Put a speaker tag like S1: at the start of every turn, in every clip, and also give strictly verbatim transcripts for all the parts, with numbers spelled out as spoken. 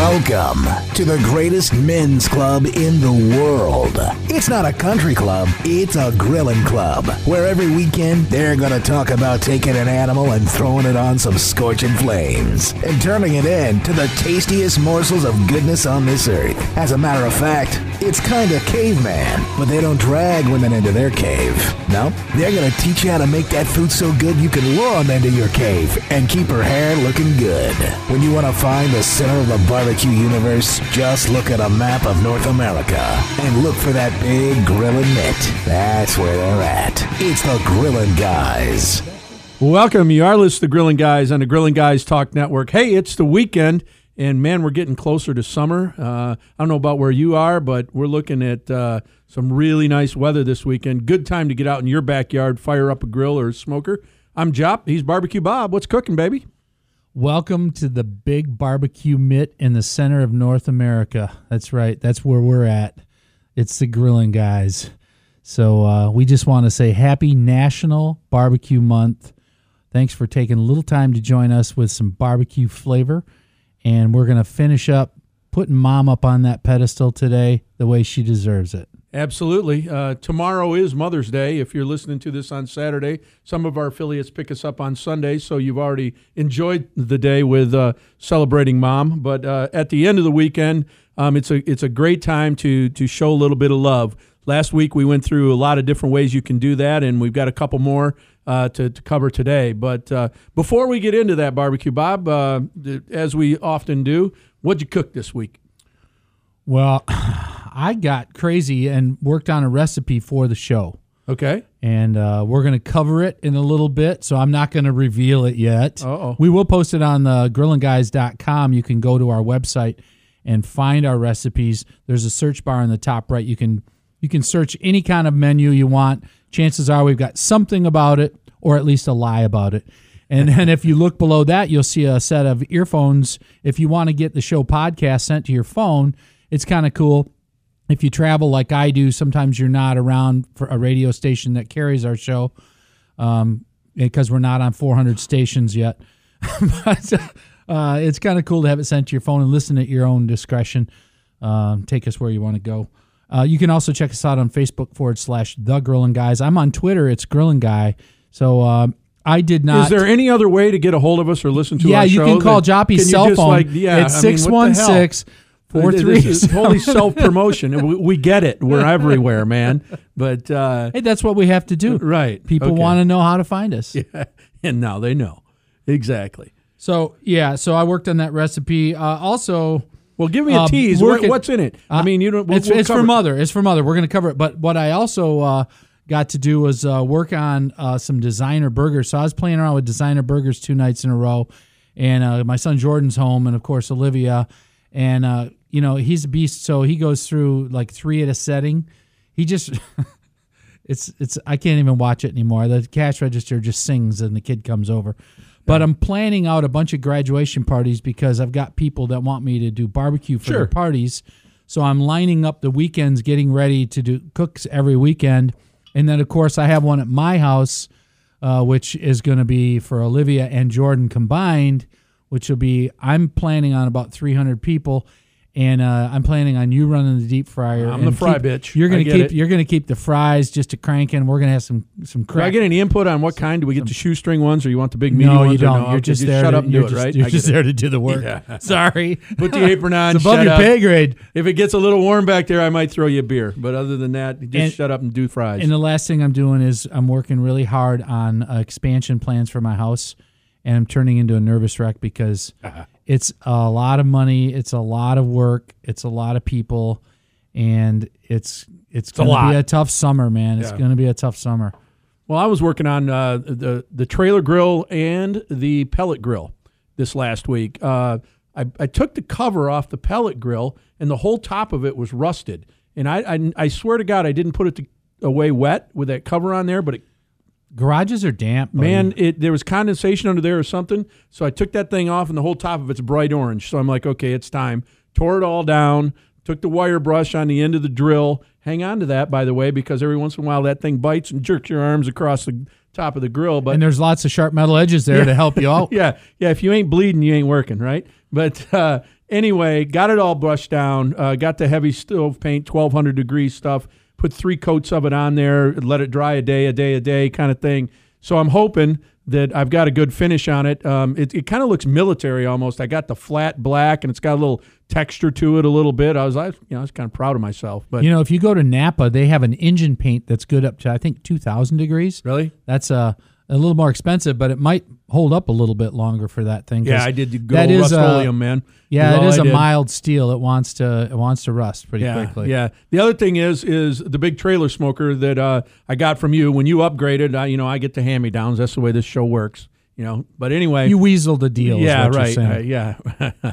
S1: Welcome to the greatest men's club in the world. It's not a country club, it's a grilling club, where every weekend they're going to talk about taking an animal and throwing it on some scorching flames and turning it into the tastiest morsels of goodness on this earth. As a matter of fact, it's kind of caveman, but they don't drag women into their cave. No, they're going to teach you how to make that food so good you can lure them into your cave and keep her hair looking good. When you want to find the center of the barbecue universe, just look at a map of North America and look for that big grilling mitt. That's where they're at. It's the Grilling Guys.
S2: Welcome. You are listening to Grilling Guys on the Grilling Guys Talk Network. Hey, it's the weekend, and man, we're getting closer to summer. Uh, I don't know about where you are, but we're looking at uh, some really nice weather this weekend. Good time to get out in your backyard, fire up a grill or a smoker. I'm Jop. He's Barbecue Bob. What's cooking, baby?
S3: Welcome to the big barbecue mitt in the center of North America. That's right. That's where we're at. It's the Grilling Guys. So uh, we just want to say happy National Barbecue Month. Thanks for taking a little time to join us with some barbecue flavor. And we're going to finish up putting Mom up on that pedestal today the way she deserves it.
S2: Absolutely. Uh, tomorrow is Mother's Day. If you're listening to this on Saturday, some of our affiliates pick us up on Sunday, so you've already enjoyed the day with uh, celebrating Mom. But uh, at the end of the weekend, um, it's a it's a great time to to show a little bit of love. Last week we went through a lot of different ways you can do that, and we've got a couple more uh, to, to cover today. But uh, before we get into that, Barbecue Bob, uh, as we often do, what'd you cook this week?
S3: Well, I got crazy and worked on a recipe for the show.
S2: Okay.
S3: And uh, we're going to cover it in a little bit, so I'm not going to reveal it yet.
S2: Uh-oh.
S3: We will post it on the grilling guys dot com. You can go to our website and find our recipes. There's a search bar in the top right. You can you can search any kind of menu you want. Chances are we've got something about it, or at least a lie about it. And then if you look below that, you'll see a set of earphones. If you want to get the show podcast sent to your phone, it's kind of cool. If you travel like I do, sometimes you're not around for a radio station that carries our show um, because we're not on four hundred stations yet. But uh, it's kind of cool to have it sent to your phone and listen at your own discretion. Um, take us where you want to go. Uh, you can also check us out on Facebook forward slash The Grilling Guys. I'm on Twitter. It's Grilling Guy. So um, I did not.
S2: Is there any other way to get a hold of us or listen to
S3: yeah,
S2: our show?
S3: Yeah, you can call Joppy's cell phone.
S2: Like, yeah,
S3: it's
S2: I mean,
S3: six one six Four, three,
S2: this is totally self-promotion. we, we get it. We're everywhere, man. But uh,
S3: hey, that's what we have to do.
S2: Right.
S3: People
S2: okay.
S3: want to know how to find us.
S2: Yeah, and now they know. Exactly.
S3: So, yeah, so I worked on that recipe. Uh, also...
S2: Well, give me a
S3: um,
S2: tease. What,
S3: at,
S2: what's in it?
S3: Uh,
S2: I mean, you don't. We'll,
S3: it's
S2: we'll
S3: it's
S2: cover
S3: for
S2: it.
S3: Mother. It's for Mother. We're going to cover it. But what I also uh, got to do was uh, work on uh, some designer burgers. So I was playing around with designer burgers two nights in a row. And uh, my son Jordan's home, and, of course, Olivia. And, uh, you know, he's a beast, so he goes through, like, three at a setting. He just – it's it's I can't even watch it anymore. The cash register just sings, and the kid comes over. But I'm planning out a bunch of graduation parties because I've got people that want me to do barbecue for
S2: Sure.
S3: their parties. So I'm lining up the weekends, getting ready to do cooks every weekend. And then, of course, I have one at my house, uh, which is going to be for Olivia and Jordan combined, which will be, I'm planning on about three hundred people. And uh, I'm planning on you running the deep fryer.
S2: I'm the
S3: and
S2: fry
S3: keep,
S2: bitch.
S3: You're gonna
S2: I get
S3: keep
S2: it.
S3: you're gonna keep the fries just a cranking. We're gonna have some some
S2: Do I
S3: crack.
S2: get any input on what kind? Do we get the shoestring ones, or you want the big meaty
S3: No,
S2: ones?
S3: you don't.
S2: Or no?
S3: You're
S2: Okay,
S3: just there.
S2: Shut
S3: to,
S2: up and
S3: you're
S2: do
S3: just,
S2: it, right?
S3: You're
S2: I
S3: just
S2: get
S3: there
S2: it.
S3: to do the work.
S2: Yeah.
S3: Sorry.
S2: Put the apron on.
S3: It's above
S2: shut
S3: your
S2: up.
S3: pay grade.
S2: If it gets a little warm back there, I might throw you a beer. But other than that, just
S3: And-
S2: shut up and do fries.
S3: And the last thing I'm doing is I'm working really hard on uh, expansion plans for my house, and I'm turning into a nervous wreck because
S2: Uh-huh.
S3: it's a lot of money, it's a lot of work, it's a lot of people, and it's it's,
S2: a
S3: going to
S2: lot.
S3: be a tough summer, man. It's
S2: Yeah.
S3: going to be a tough summer.
S2: Well, I was working on uh, the the trailer grill and the pellet grill this last week. Uh, I, I took the cover off the pellet grill, and the whole top of it was rusted. And I I, I swear to God, I didn't put it to, away wet with that cover on there, but it,
S3: Garages are damp. buddy.
S2: man, it there was condensation under there or something. So I took that thing off, and the whole top of it's bright orange. So I'm like, okay, it's time. Tore it all down. Took the wire brush on the end of the drill. Hang on to that, by the way, because every once in a while that thing bites and jerks your arms across the top of the grill. But
S3: and there's lots of sharp metal edges there
S2: Yeah.
S3: to help you out.
S2: yeah, yeah. If you ain't bleeding, you ain't working, right? But uh, anyway, got it all brushed down. Uh, got the heavy stove paint, twelve hundred degree stuff. Put three coats of it on there. Let it dry a day, a day, a day kind of thing. So I'm hoping that I've got a good finish on it. Um, it it kind of looks military almost. I got the flat black, and it's got a little texture to it a little bit. I was, I, you know, I was kind of proud of myself. But
S3: you know, if you go to Napa, they have an engine paint that's good up to I think two thousand degrees.
S2: Really?
S3: That's uh, a little more expensive, but it might hold up a little bit longer for that thing.
S2: Yeah, I did the good
S3: that
S2: old
S3: is,
S2: Rust-Oleum,
S3: uh,
S2: man.
S3: Yeah,
S2: That's
S3: it
S2: all
S3: is
S2: I
S3: a
S2: did.
S3: mild steel. It wants to it wants to rust pretty
S2: yeah,
S3: quickly.
S2: Yeah. The other thing is is the big trailer smoker that uh, I got from you when you upgraded. I, you know, I get the hand-me-downs. That's the way this show works. You know, but anyway,
S3: You weaseled a deal.
S2: yeah,
S3: is what
S2: right.
S3: You're
S2: Uh,
S3: saying.
S2: yeah,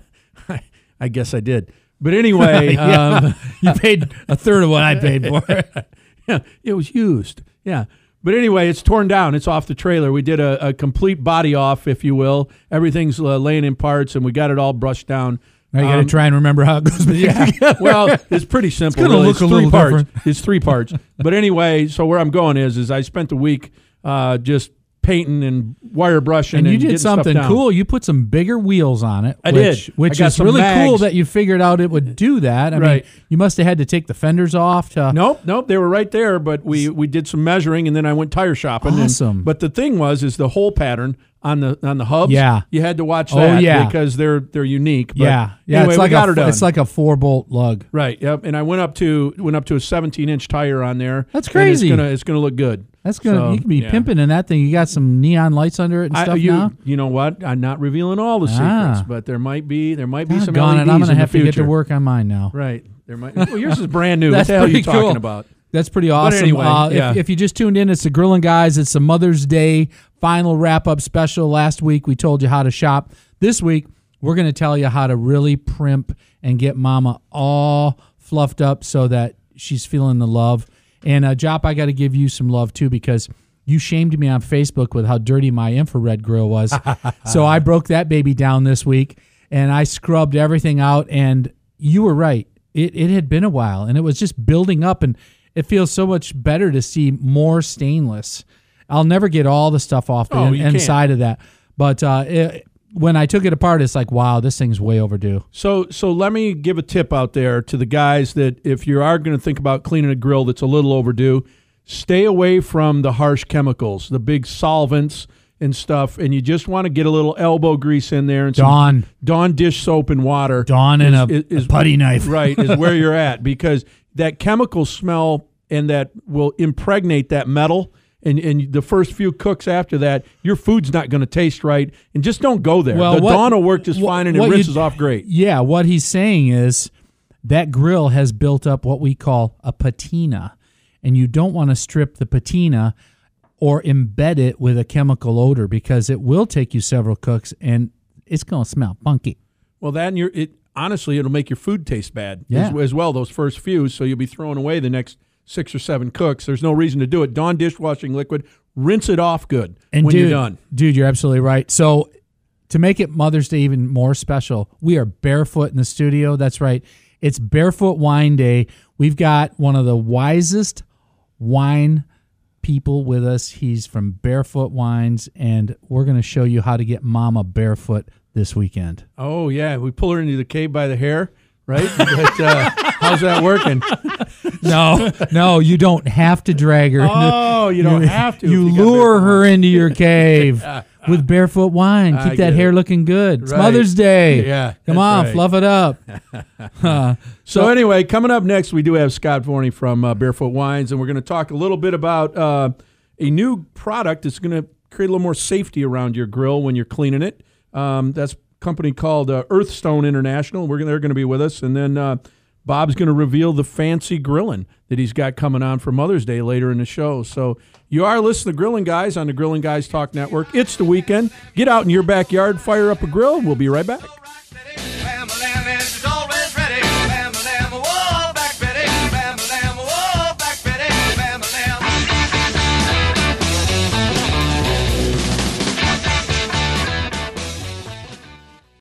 S2: I guess I did. But anyway,
S3: Yeah.
S2: um,
S3: You paid a third of what I paid for it.
S2: yeah, it was used. Yeah. But anyway, it's torn down. It's off the trailer. We did a, a complete body off, if you will. Everything's uh, laying in parts, and we got it all brushed down.
S3: Now you got
S2: Um,
S3: to try and remember how it goes back
S2: Yeah.
S3: together.
S2: Well, it's pretty simple.
S3: gonna
S2: really.
S3: look
S2: it's
S3: a
S2: three
S3: little
S2: parts.
S3: different.
S2: It's three parts. But anyway, so where I'm going is, is I spent the week uh, just painting and wire brushing,
S3: And
S2: and,
S3: you did
S2: getting stuff
S3: something
S2: down.
S3: cool. You put some bigger wheels on it.
S2: I
S3: which,
S2: did.
S3: Which
S2: I got
S3: is
S2: some
S3: really cool
S2: mags.
S3: that you figured out it would do that. I
S2: Right.
S3: mean, you must have had to take the fenders off to.
S2: Nope, nope. They were right there, but we we did some measuring, and then I went tire shopping. and-
S3: Awesome.
S2: but the thing was, is the hole pattern on the on the hubs.
S3: Yeah.
S2: you had to watch
S3: Oh,
S2: that
S3: yeah.
S2: because they're they're unique. But
S3: Yeah, yeah.
S2: Anyway,
S3: it's like
S2: we got
S3: a
S2: her done.
S3: it's like a four bolt lug.
S2: Right. Yep. And I went up to went up to a seventeen inch tire on there.
S3: That's
S2: and
S3: crazy.
S2: it's gonna it's gonna look good.
S3: That's gonna
S2: So,
S3: you can be
S2: yeah.
S3: pimping in that thing. You got some neon lights under it and
S2: I,
S3: stuff
S2: you,
S3: now.
S2: you know what? I'm not revealing all the
S3: Ah.
S2: secrets, but there might be there might be some
S3: Doggone
S2: L E Ds
S3: it, I'm gonna
S2: in
S3: have
S2: the
S3: to
S2: future.
S3: get to work on mine now.
S2: Right. There might. Well, yours is brand new. what
S3: That's
S2: the hell are you
S3: pretty
S2: talking
S3: cool.
S2: about?
S3: That's pretty awesome.
S2: anyway,
S3: uh,
S2: yeah.
S3: if, if you just tuned in, it's the Grillin' Guys. It's the Mother's Day final wrap-up special. Last week, we told you how to shop. This week, we're going to tell you how to really primp and get Mama all fluffed up so that she's feeling the love. And, uh, Jop, I got to give you some love, too, because you shamed me on Facebook with how dirty my infrared grill was. So I broke that baby down this week, and I scrubbed everything out, and you were right. It it had been a while, and it was just building up, and it feels so much better to see more stainless. I'll never get all the stuff off the
S2: Oh,
S3: in-
S2: you can't.
S3: inside of that, but uh, it, when I took it apart, it's like, wow, this thing's way overdue.
S2: So so let me give a tip out there to the guys that if you are going to think about cleaning a grill that's a little overdue, stay away from the harsh chemicals, the big solvents and stuff, and you just want to get a little elbow grease in there and some
S3: Dawn.
S2: Dawn dish soap and water.
S3: Dawn and a,
S2: is- is-
S3: a putty knife.
S2: Right, is where you're at, because that chemical smell and that will impregnate that metal. And, and the first few cooks after that, your food's not going to taste right. And just don't go there.
S3: Well,
S2: the
S3: what-
S2: Dawn will work just
S3: wh-
S2: fine, and it
S3: what you-
S2: rinses off great.
S3: Yeah, what he's saying is that grill has built up what we call a patina, and you don't want to strip the patina or embed it with a chemical odor because it will take you several cooks and it's going to smell funky.
S2: Well, that and your it honestly, it'll make your food taste bad
S3: Yeah.
S2: as, as well. Those first few, so you'll be throwing away the next six or seven cooks. There's no reason to do it. Dawn dishwashing liquid, rinse it off good
S3: And
S2: when
S3: dude,
S2: you're done.
S3: Dude, you're absolutely right. So to make it Mother's Day even more special, we are barefoot in the studio. That's right. It's Barefoot Wine Day. We've got one of the wisest wine people with us. He's from Barefoot Wines, and we're going to show you how to get Mama barefoot this weekend.
S2: Oh yeah, we pull her into the cave by the hair, right? but, uh, how's that working?
S3: No, no, you don't have to drag her.
S2: Oh, you don't have to.
S3: You
S2: if got
S3: lure
S2: barefoot
S3: her
S2: wine.
S3: into your cave with Barefoot Wine.
S2: I
S3: Keep
S2: get
S3: that hair
S2: it.
S3: looking good. It's
S2: Right.
S3: Mother's Day.
S2: Yeah,
S3: Come
S2: that's
S3: on,
S2: right.
S3: fluff it up. Uh,
S2: So anyway, coming up next, we do have Scott Forney from uh, Barefoot Wines, and we're going to talk a little bit about uh, a new product that's going to create a little more safety around your grill when you're cleaning it. Um, that's a company called uh, Earthstone International. We're gonna, they're going to be with us, and then uh, Bob's going to reveal the fancy grilling that he's got coming on for Mother's Day later in the show. So you are listening to Grilling Guys on the Grilling Guys Talk Network. It's the weekend. Get out in your backyard, fire up a grill. We'll be right back.